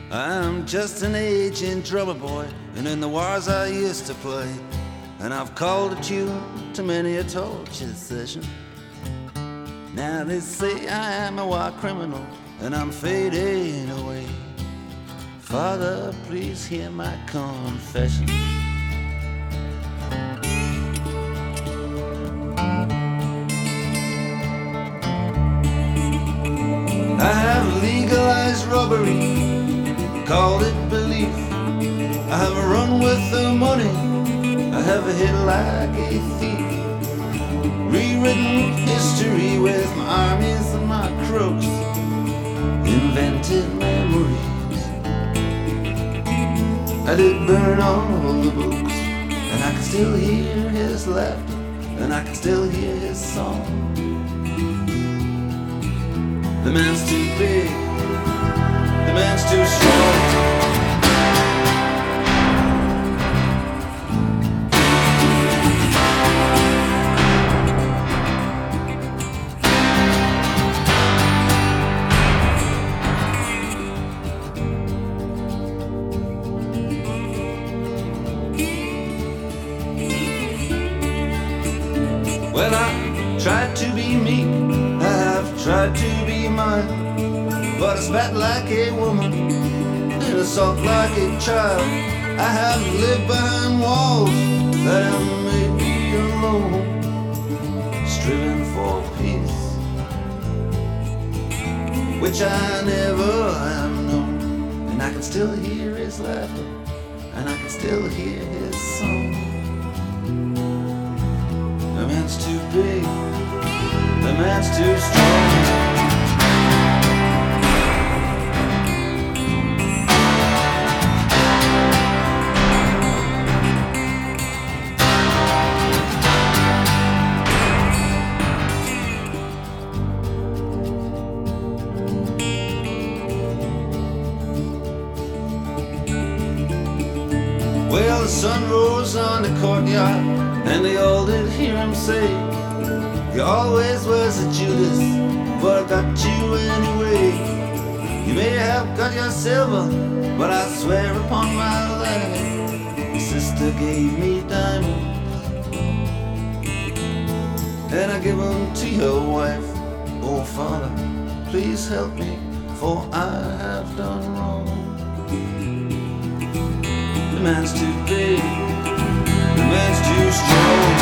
I'm just an aging drummer boy, and in the wars I used to play, and I've called a tune to many a torture session. Now they say I am a war criminal, and I'm fading away. Father, please hear my confession. I have legalized robbery, called it belief. I have run with the money, I have hit like a thief. Rewritten history with my armies and my crooks, invented memories. I did burn all the books, and I can still hear his laughter, and I can still hear his song. The man's too big, the man's too strong. Well, I tried to be meek, I have tried to be mine, but I spat like a woman and I sulked like a child. I have lived behind walls that have made me alone, striven for peace, which I never have known. And I can still hear his laughter, and I can still hear his song. The man's too big, the man's too strong. Well, the sun rose on the courtyard, and they all did hear him say, "You always was a Judas, but I got you anyway. You may have got your silver, but I swear upon my life, your sister gave me diamonds, and I give them to your wife. Oh, Father, please help me, for I have done wrong." The man's too big, the man's too strong.